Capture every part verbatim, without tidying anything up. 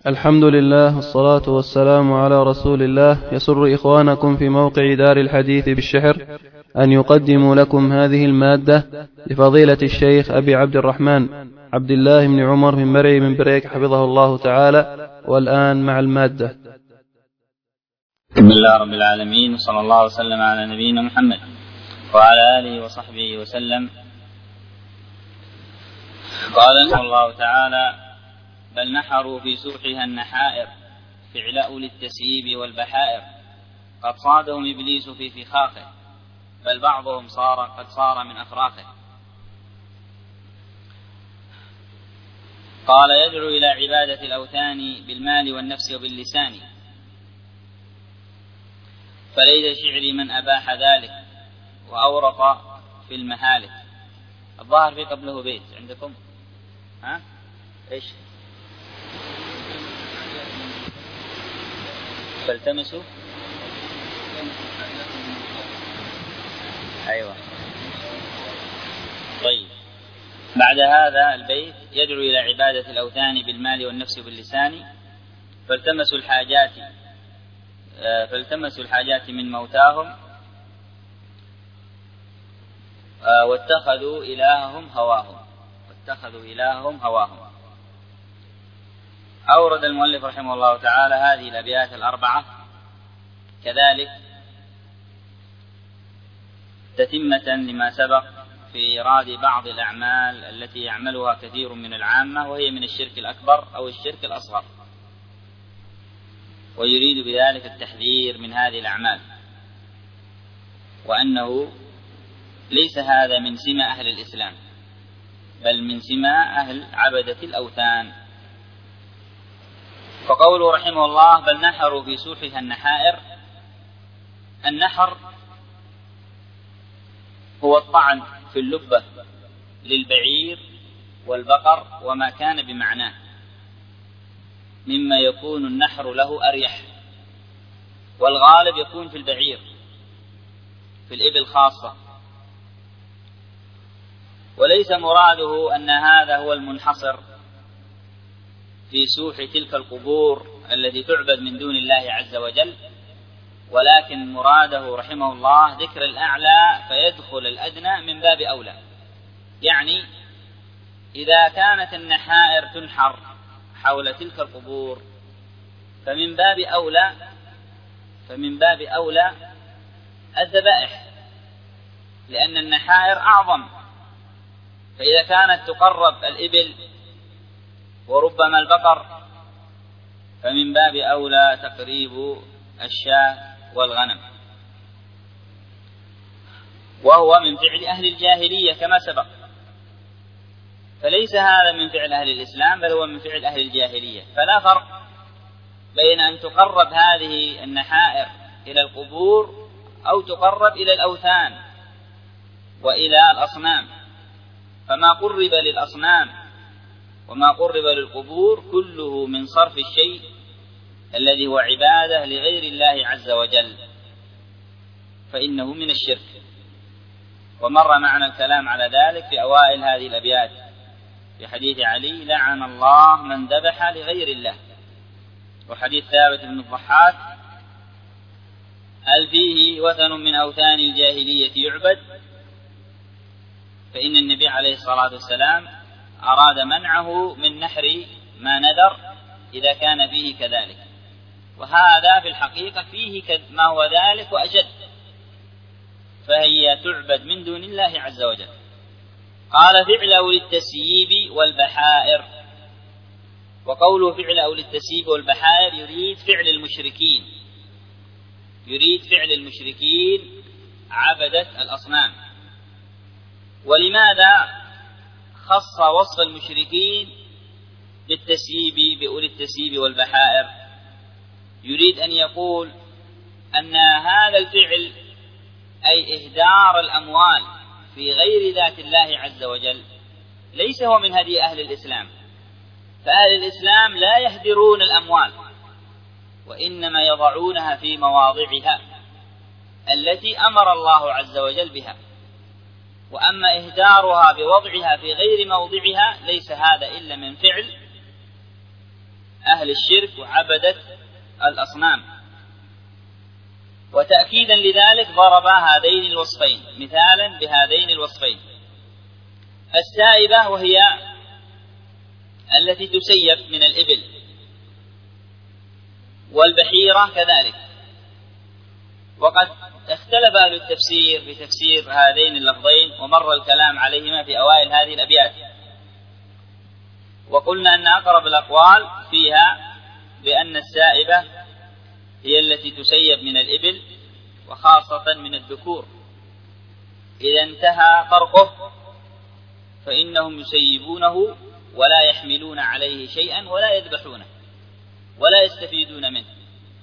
الحمد لله والصلاة والسلام على رسول الله. يسر إخوانكم في موقع دار الحديث بالشحر أن يقدموا لكم هذه المادة لفضيلة الشيخ أبي عبد الرحمن عبد الله بن عمر بن مرعي من بريك حفظه الله تعالى. والآن مع المادة. بسم الله رب العالمين، وصلى الله وسلم على نبينا محمد وعلى آله وصحبه وسلم. قال رحمه الله تعالى: بل نحروا في سوحها النحائر فعل أولي التسييب والبحائر، قد صادهم إبليس في فخاخه، بل بعضهم صار قد صار من أفراخه. قال: يدعو إلى عبادة الأوثان بالمال والنفس وباللسان، فليس شعري من أباح ذلك وأورط في المهالك. الظاهر في قبله بيت عندكم، ها إيش؟ فالتمسوا أيوة. طيب، بعد هذا البيت: يدعو إلى عبادة الأوثان بالمال والنفس وباللسان، فالتمسوا الحاجات فالتمسوا الحاجات من موتاهم، واتخذوا إلههم هواهم واتخذوا إلههم هواهم. أورد المؤلف رحمه الله تعالى هذه الأبيات الأربعة كذلك تتمة لما سبق في إيراد بعض الأعمال التي يعملها كثير من العامة، وهي من الشرك الأكبر أو الشرك الأصغر، ويريد بذلك التحذير من هذه الأعمال، وأنه ليس هذا من سمة أهل الإسلام، بل من سمة أهل عبدة الأوثان. فقوله رحمه الله: بل نحروا في سوحها النحائر. النحر هو الطعن في اللبة للبعير والبقر وما كان بمعناه، مما يكون النحر له أريح، والغالب يكون في البعير، في الإبل خاصة. وليس مراده أن هذا هو المنحصر في سوح تلك القبور التي تعبد من دون الله عز وجل، ولكن مراده رحمه الله ذكر الأعلى فيدخل الأدنى من باب أولى. يعني إذا كانت النحائر تنحر حول تلك القبور فمن باب أولى فمن باب أولى الذبائح، لأن النحائر أعظم. فإذا كانت تقرب الإبل وربما البقر فمن باب أولى تقريب الشاة والغنم، وهو من فعل أهل الجاهلية كما سبق. فليس هذا من فعل أهل الإسلام، بل هو من فعل أهل الجاهلية. فلا فرق بين أن تقرب هذه النحائر إلى القبور أو تقرب إلى الأوثان وإلى الأصنام. فما قرب للأصنام وما قرب للقبور كله من صرف الشيء الذي هو عبادة لغير الله عز وجل، فإنه من الشرك. ومر معنا الكلام على ذلك في أوائل هذه الأبيات في حديث علي: لعن الله من ذبح لغير الله. وحديث ثابت بن الضحاك: هل فيه وثن من أوثان الجاهلية يعبد؟ فإن النبي عليه الصلاة والسلام أراد منعه من نحر ما نذر إذا كان فيه كذلك، وهذا في الحقيقة فيه ما هو ذلك وأشد، فهي تعبد من دون الله عز وجل. قال: فعل أولي التسييب والبحائر. وقوله فعل أولي التسييب والبحائر يريد فعل المشركين يريد فعل المشركين عبدة الأصنام. ولماذا خص وصف المشركين بالتسييب بأولي التسييب والبحائر؟ يريد أن يقول أن هذا الفعل أي إهدار الأموال في غير ذات الله عز وجل ليس هو من هدي أهل الإسلام. فأهل الإسلام لا يهدرون الأموال، وإنما يضعونها في مواضعها التي أمر الله عز وجل بها. وأما إهدارها بوضعها في غير موضعها ليس هذا إلا من فعل أهل الشرك وعبدة الأصنام. وتأكيدا لذلك ضرب هذين الوصفين مثالا بهذين الوصفين: السائبة وهي التي تسيب من الإبل، والبحيرة كذلك. وقد اختلف أهل التفسير في تفسير هذين اللفظين، ومر الكلام عليهما في أوائل هذه الأبيات، وقلنا أن أقرب الأقوال فيها بأن السائبة هي التي تسيب من الإبل، وخاصة من الذكور، إذا انتهى طرقه فإنهم يسيبونه ولا يحملون عليه شيئا ولا يذبحونه ولا يستفيدون منه.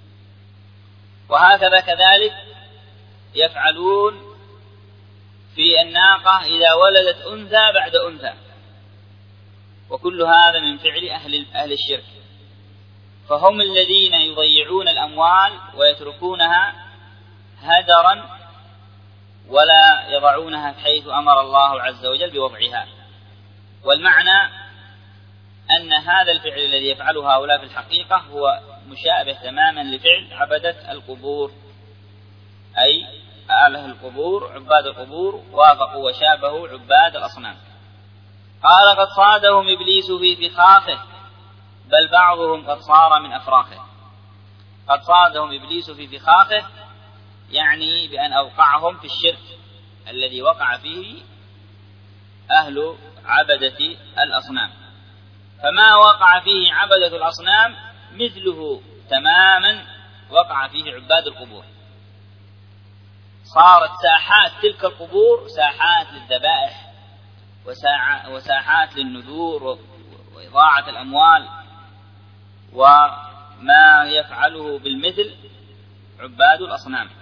وهكذا كذلك يفعلون في الناقة إذا ولدت أنثى بعد أنثى، وكل هذا من فعل أهل أهل الشرك. فهم الذين يضيعون الأموال ويتركونها هدرا ولا يضعونها حيث أمر الله عز وجل بوضعها. والمعنى أن هذا الفعل الذي يفعله هؤلاء في الحقيقة هو مشابه تماما لفعل عبدة القبور، أي أهل القبور عباد القبور وافقوا وشابهوا عباد الأصنام. قال: قد صادهم إبليس في فخاخه، بل بعضهم قد صار من أفراخه. قد صادهم إبليس في فخاخه يعني بأن أوقعهم في الشرك الذي وقع فيه أهل عبدة الأصنام. فما وقع فيه عبدة الأصنام مثله تماما وقع فيه عباد القبور. صارت ساحات تلك القبور ساحات للذبائح وساحات للنذور وإضاعة الأموال وما يفعله بالمثل عباد الأصنام.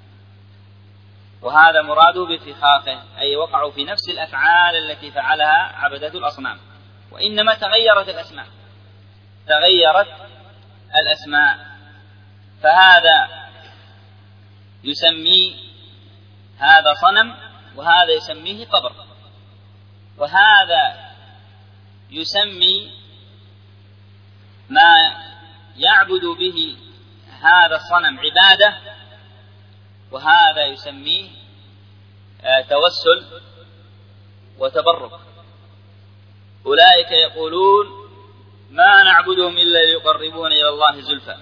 وهذا مراده بفخاخه، أي وقعوا في نفس الأفعال التي فعلها عبدة الأصنام، وإنما تغيرت الأسماء تغيرت الأسماء فهذا يسميه هذا صنم، وهذا يسميه قبر، وهذا يسمي ما يعبد به هذا الصنم عبادة، وهذا يسميه توسل وتبرك. أولئك يقولون ما نعبدهم إلا ليقربون إلى الله زلفى،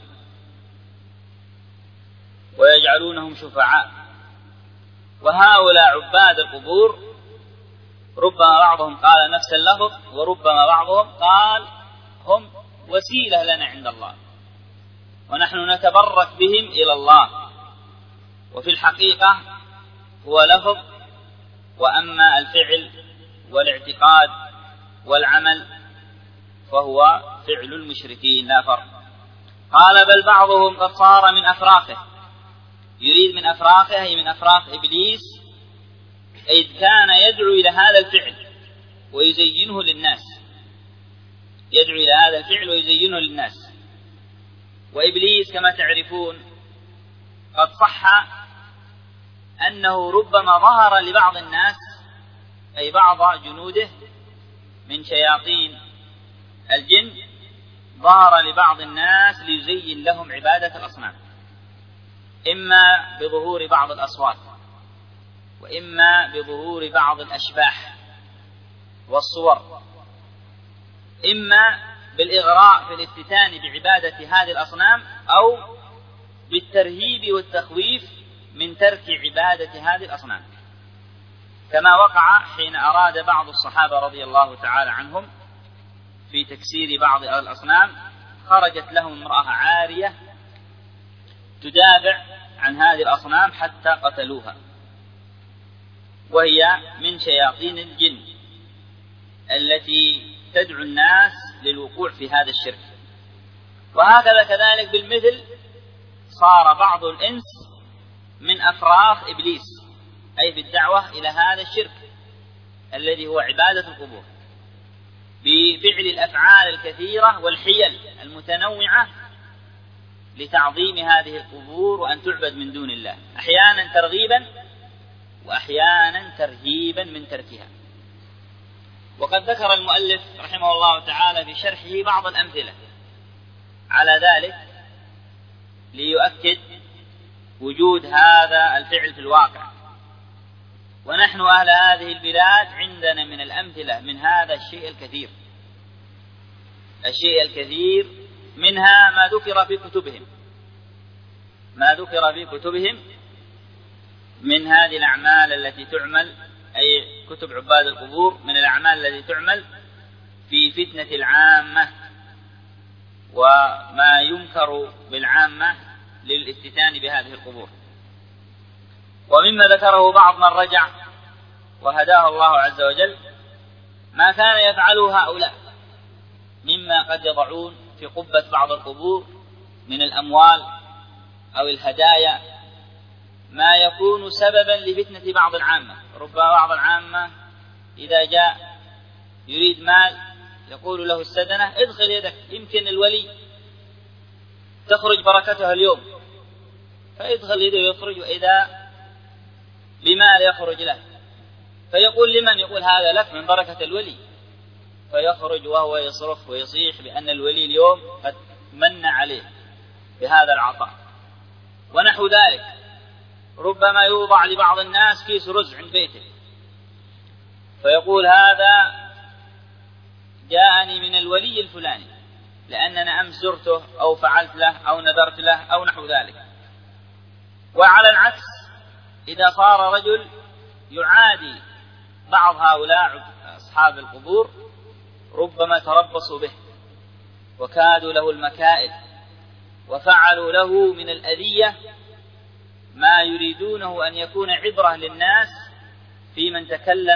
ويجعلونهم شفعاء. وهؤلاء عباد القبور ربما بعضهم قال نفس اللفظ، وربما بعضهم قال هم وسيلة لنا عند الله ونحن نتبرك بهم إلى الله. وفي الحقيقة هو لفظ، وأما الفعل والاعتقاد والعمل فهو فعل المشركين لا فرق. قال: بل بعضهم قد صار من أفراخه. يريد من أفراخه أي من أفراخ إبليس، إذ كان يدعو إلى هذا الفعل ويزينه للناس يدعو إلى هذا الفعل ويزينه للناس. وإبليس كما تعرفون قد صح أنه ربما ظهر لبعض الناس، أي بعض جنوده من شياطين الجن، ظهر لبعض الناس ليزين لهم عبادة الأصنام، إما بظهور بعض الأصوات، وإما بظهور بعض الأشباح والصور، إما بالإغراء في الافتتان بعبادة هذه الأصنام، أو بالترهيب والتخويف من ترك عبادة هذه الأصنام، كما وقع حين أراد بعض الصحابة رضي الله تعالى عنهم في تكسير بعض الأصنام. خرجت لهم امرأة عارية تدافع عن هذه الأصنام حتى قتلوها، وهي من شياطين الجن التي تدعو الناس للوقوع في هذا الشرك. وهكذا كذلك بالمثل صار بعض الإنس من أفراخ إبليس، أي بالدعوة إلى هذا الشرك الذي هو عبادة القبور، بفعل الأفعال الكثيرة والحيل المتنوعة لتعظيم هذه القبور وأن تعبد من دون الله، أحيانا ترغيبا وأحيانا ترهيبا من تركها. وقد ذكر المؤلف رحمه الله تعالى في شرحه بعض الأمثلة على ذلك ليؤكد وجود هذا الفعل في الواقع. ونحن أهل هذه البلاد عندنا من الأمثلة من هذا الشيء الكثير الشيء الكثير منها ما ذكر في كتبهم ما ذكر في كتبهم من هذه الأعمال التي تعمل، أي كتب عباد القبور، من الأعمال التي تعمل في فتنة العامة وما ينكر بالعامة للافتتان بهذه القبور. ومما ذكره بعض من رجع وهداه الله عز وجل ما كان يفعله هؤلاء مما قد يضعون في قبة بعض القبور من الأموال أو الهدايا ما يكون سببا لفتنة بعض العامة. ربما بعض العامة إذا جاء يريد مال يقول له السدنة ادخل يدك يمكن الولي تخرج بركتها اليوم، فيدخل يده ويخرج، وإذا بمال يخرج له فيقول لمن؟ يقول هذا لك من بركة الولي، فيخرج وهو يصرخ ويصيح بأن الولي اليوم قد من عليه بهذا العطاء. ونحو ذلك ربما يوضع لبعض الناس كيس رز عند بيته فيقول هذا جاءني من الولي الفلاني لأننا أمس زرته أو فعلت له أو نذرت له أو نحو ذلك. وعلى العكس إذا صار رجل يعادي بعض هؤلاء أصحاب القبور ربما تربصوا به وكادوا له المكائد وفعلوا له من الأذية ما يريدونه أن يكون عبرة للناس في من تكلم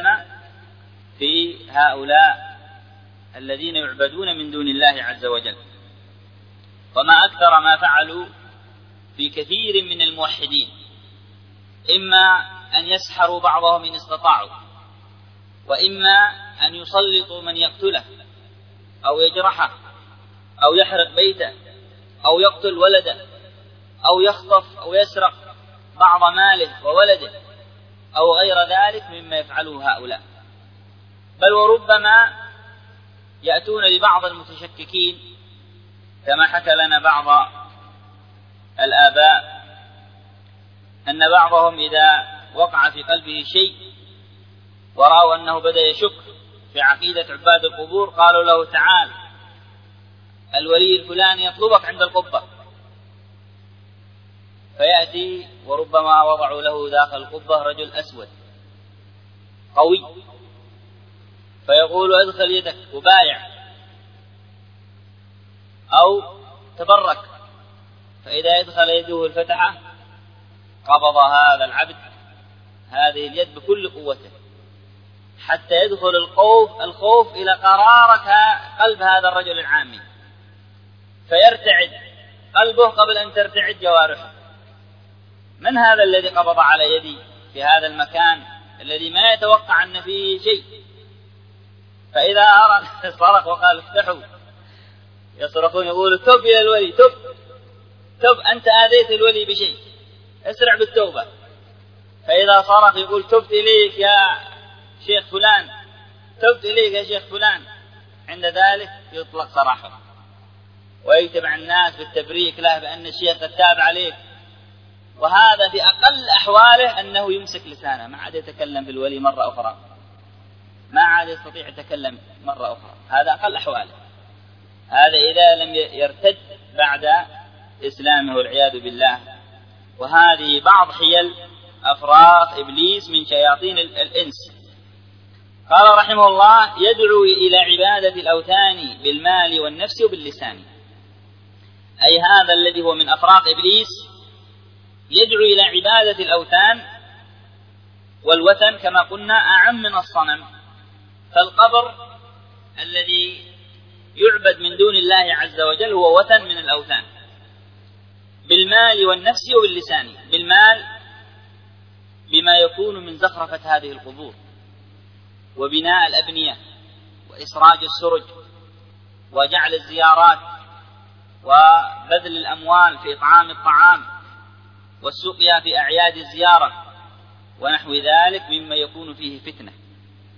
في هؤلاء الذين يعبدون من دون الله عز وجل. وما أكثر ما فعلوا في كثير من الموحدين، إما أن يسحروا بعضهم إن استطاعوا، وإما أن يسلطوا من يقتله أو يجرحه أو يحرق بيته أو يقتل ولده أو يخطف أو يسرق بعض ماله وولده أو غير ذلك مما يفعله هؤلاء. بل وربما يأتون لبعض المتشككين كما حكى لنا بعض الآباء أن بعضهم إذا وقع في قلبه شيء ورأوا أنه بدأ يشك في عقيدة عباد القبور قالوا له تعال الولي الفلاني يطلبك عند القبة، فيأتي وربما وضعوا له داخل القبة رجل أسود قوي فيقول ادخل يدك وبايع أو تبرك، فإذا يدخل يده الفتحة قبض هذا العبد هذه اليد بكل قوته حتى يدخل الخوف الخوف إلى قرارة قلب هذا الرجل العامي فيرتعد قلبه قبل أن ترتعد جوارحه. من هذا الذي قبض على يدي في هذا المكان الذي ما يتوقع أن فيه شيء؟ فإذا أرى صرخ وقال افتحوا يصرخون يقولوا تب إلى الولي، تب تب أنت آذيت الولي بشيء اسرع بالتوبة. فإذا صرخ يقول تبت إليك يا شيخ فلان، تبت إليك يا شيخ فلان، عند ذلك يطلق سراحه ويتبع الناس بالتبريك له بأن الشيخ قد تاب عليك. وهذا في أقل أحواله أنه يمسك لسانه ما عاد يتكلم بالولي مرة أخرى، ما عاد يستطيع يتكلم مرة أخرى، هذا أقل أحواله. هذا إذا لم يرتد بعد إسلامه والعياذ بالله. وهذه بعض حيل أفراط إبليس من شياطين الإنس. قال رحمه الله يدعو إلى عبادة الأوثان بالمال والنفس وباللسان، أي هذا الذي هو من أفراط إبليس يدعو إلى عبادة الأوثان، والوثن كما قلنا أعم من الصنم، فالقبر الذي يعبد من دون الله عز وجل هو وثن من الأوثان. بالمال والنفس وباللسان، بالمال بما يكون من زخرفة هذه القبور وبناء الأبنية وإسراج السرج وجعل الزيارات وبذل الأموال في إطعام الطعام والسقيا في أعياد الزيارة ونحو ذلك مما يكون فيه فتنة.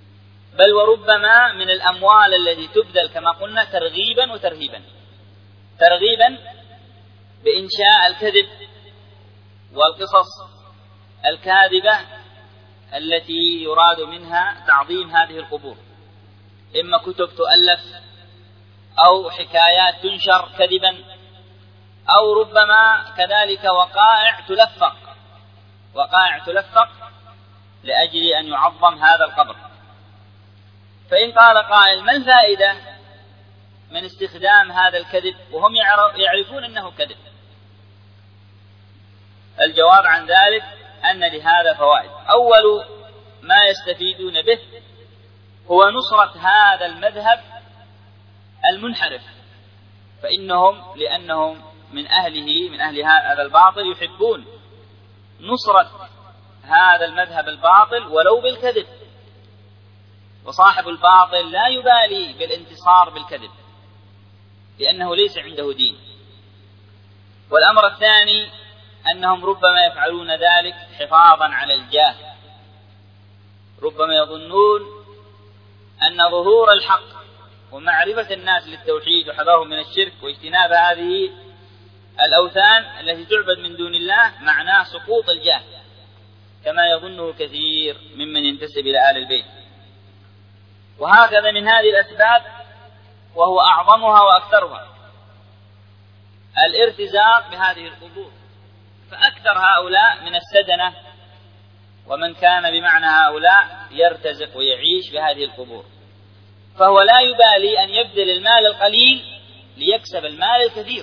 بل وربما من الأموال التي تبذل كما قلنا ترغيبا وترهيبا، ترغيبا بإنشاء الكذب والقصص الكاذبة التي يراد منها تعظيم هذه القبور، إما كتب تؤلف أو حكايات تنشر كذبا، أو ربما كذلك وقائع تلفق وقائع تلفق لأجل أن يعظم هذا القبر. فإن قال قائل: ما الفائدة من استخدام هذا الكذب وهم يعرفون أنه كذب؟ الجواب عن ذلك أن لهذا فوائد. أول ما يستفيدون به هو نصرة هذا المذهب المنحرف، فإنهم لأنهم من أهله من أهل هذا الباطل يحبون نصرة هذا المذهب الباطل ولو بالكذب، وصاحب الباطل لا يبالي بالانتصار بالكذب لأنه ليس عنده دين. والأمر الثاني أنهم ربما يفعلون ذلك حفاظا على الجاه، ربما يظنون أن ظهور الحق ومعرفة الناس للتوحيد وحذرهم من الشرك واجتناب هذه الأوثان التي تعبد من دون الله معناه سقوط الجاه، كما يظنه كثير ممن ينتسب إلى آل البيت. وهكذا من هذه الأسباب وهو أعظمها وأكثرها الارتزاق بهذه القبور، فأكثر هؤلاء من السدنة ومن كان بمعنى هؤلاء يرتزق ويعيش بهذه القبور، فهو لا يبالي أن يبذل المال القليل ليكسب المال الكثير.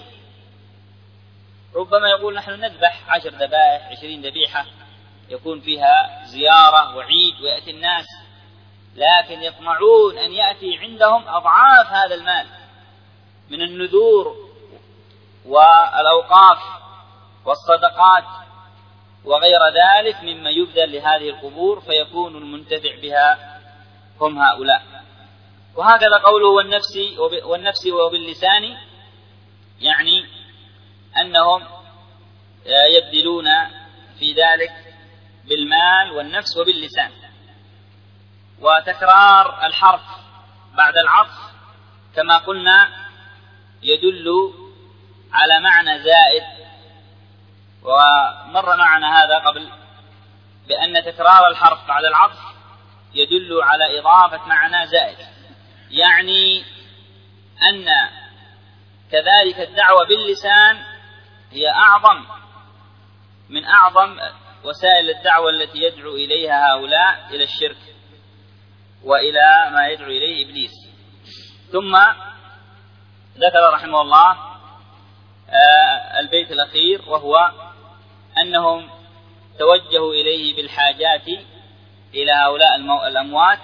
ربما يقول: نحن نذبح عشر ذبائح عشرين ذبيحة يكون فيها زيارة وعيد ويأتي الناس، لكن يطمعون أن يأتي عندهم أضعاف هذا المال من النذور والأوقاف والصدقات وغير ذلك مما يبذل لهذه القبور، فيكون المنتفع بها هم هؤلاء. وهكذا قوله والنفس والنفس وباللسان، يعني أنهم يبذلون في ذلك بالمال والنفس وباللسان. وتكرار الحرف بعد العطف كما قلنا يدل على معنى زائد، ومر معنا هذا قبل بأن تكرار الحرف بعد العطف يدل على إضافة معنى زائد، يعني أن كذلك الدعوة باللسان هي أعظم من أعظم وسائل الدعوة التي يدعو إليها هؤلاء إلى الشرك وإلى ما يدعو إليه إبليس. ثم ذكر رحمه الله البيت الأخير، وهو أنهم توجهوا إليه بالحاجات إلى هؤلاء الأموات.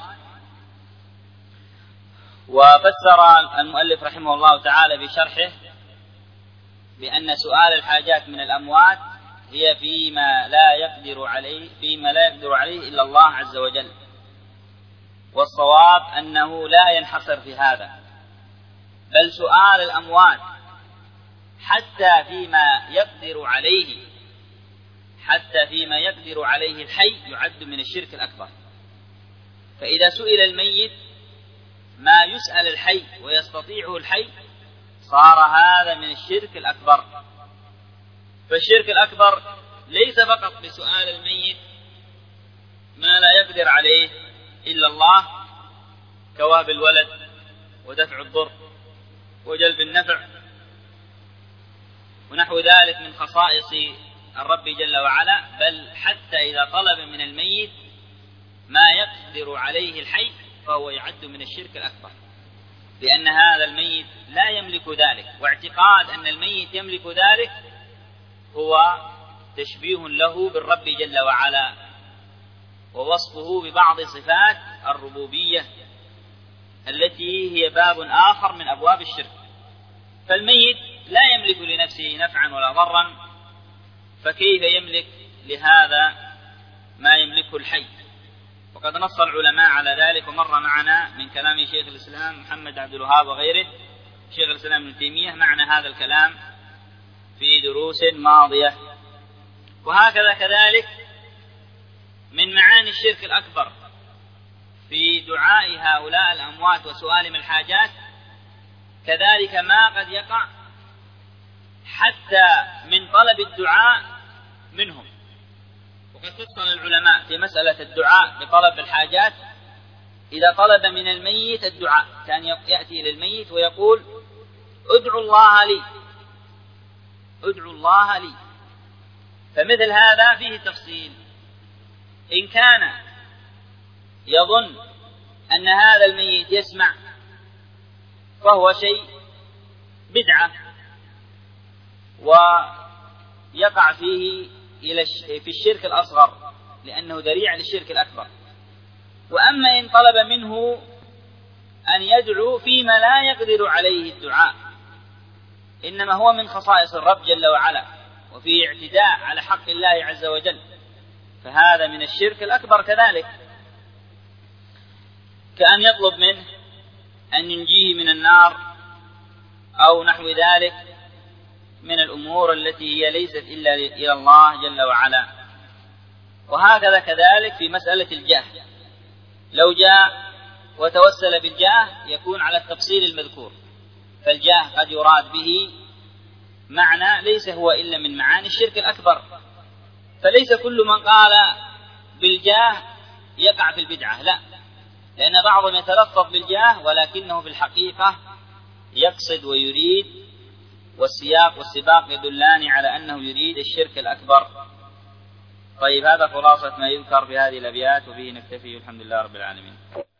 وفسر المؤلف رحمه الله تعالى بشرحه بأن سؤال الحاجات من الأموات هي فيما لا يقدر عليه فيما لا يقدر عليه إلا الله عز وجل، والصواب أنه لا ينحصر في هذا، بل سؤال الأموات حتى فيما يقدر عليه حتى فيما يقدر عليه الحي يعد من الشرك الأكبر. فإذا سئل الميت ما يسأل الحي ويستطيعه الحي صار هذا من الشرك الأكبر. فالشرك الأكبر ليس فقط بسؤال الميت ما لا يقدر عليه إلا الله كوهب الولد ودفع الضر وجلب النفع ونحو ذلك من خصائص الرب جل وعلا، بل حتى إذا طلب من الميت ما يقدر عليه الحي فهو يعد من الشرك الأكبر، لأن هذا الميت لا يملك ذلك، واعتقاد أن الميت يملك ذلك هو تشبيه له بالرب جل وعلا ووصفه ببعض صفات الربوبية التي هي باب آخر من أبواب الشرك. فالميت لا يملك لنفسه نفعا ولا ضرا، فكيف يملك لهذا ما يملكه الحي؟ وقد نص العلماء على ذلك، ومر معنا من كلام شيخ الإسلام محمد عبد الوهاب وغيره شيخ الإسلام ابن تيمية معنى هذا الكلام في دروس ماضية. وهكذا كذلك من معاني الشرك الأكبر في دعاء هؤلاء الأموات وسؤالهم الحاجات كذلك ما قد يقع حتى من طلب الدعاء منهم. وقد فصل العلماء في مسألة الدعاء بطلب الحاجات. إذا طلب من الميت الدعاء كان يأتي إلى الميت ويقول ادعوا الله لي ادعوا الله لي. فمثل هذا فيه تفصيل. إن كان يظن أن هذا الميت يسمع فهو شيء بدعة ويقع فيه إلى في الشرك الأصغر لأنه ذريع للشرك الأكبر. وأما إن طلب منه أن يدعو فيما لا يقدر عليه الدعاء إنما هو من خصائص الرب جل وعلا وفيه اعتداء على حق الله عز وجل، فهذا من الشرك الأكبر كذلك، كأن يطلب منه أن ينجيه من النار أو نحو ذلك من الأمور التي هي ليست إلا إلى الله جل وعلا. وهكذا كذلك في مسألة الجاه، لو جاء وتوسل بالجاه يكون على التفصيل المذكور، فالجاه قد يراد به معنى ليس هو إلا من معاني الشرك الأكبر، فليس كل من قال بالجاه يقع في البدعة، لا، لأن بعضهم يتلفظ بالجاه ولكنه في الحقيقة يقصد ويريد، والسياق والسباق يدلان على أنه يريد الشرك الأكبر. طيب، هذا خلاصة ما يذكر في هذه الأبيات، وبه نكتفي، والحمد لله رب العالمين.